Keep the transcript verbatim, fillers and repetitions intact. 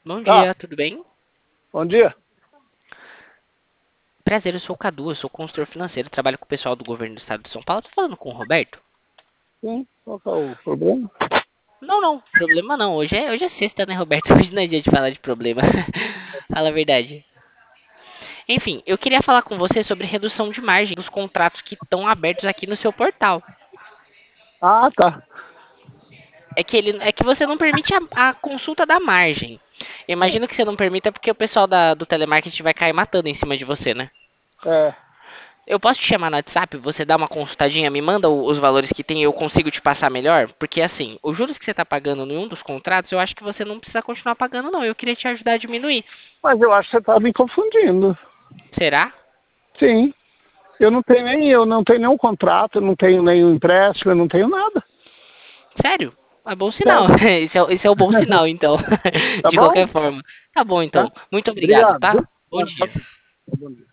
Bom Tá, dia, tudo bem? bom dia. Prazer, eu sou o Cadu, eu sou consultor financeiro, trabalho com o pessoal do governo do estado de São Paulo. Tô falando com o Roberto? Sim, qual que é o problema? Não, não, problema não. Hoje é, hoje é sexta, né, Roberto? Hoje não é dia de falar de problema. Fala a verdade. Enfim, eu queria falar com você sobre redução de margem dos contratos que estão abertos aqui no seu portal. Ah, tá. É que, ele, é que você não permite a, a consulta da margem. Eu imagino que você não permita porque o pessoal da- do telemarketing vai cair matando em cima de você, né? É, Eu posso te chamar no WhatsApp, você dá uma consultadinha, me manda o- os valores que tem e eu consigo te passar melhor? Porque assim, os juros que você está pagando em um dos contratos, eu acho que você não precisa continuar pagando, não. Eu queria te ajudar a diminuir. mas eu acho que você está me confundindo. Será? Sim, eu não tenho nem, eu não tenho nenhum contrato, não tenho nenhum empréstimo, eu não tenho nada. Sério? É bom sinal. Sério. Esse é, o- esse é o bom sinal, então. Tá De bom? qualquer forma. Tá bom, Tá? então. Muito obrigado, Obrigado, tá? viu? Bom Tá, tá, dia. tá bom dia.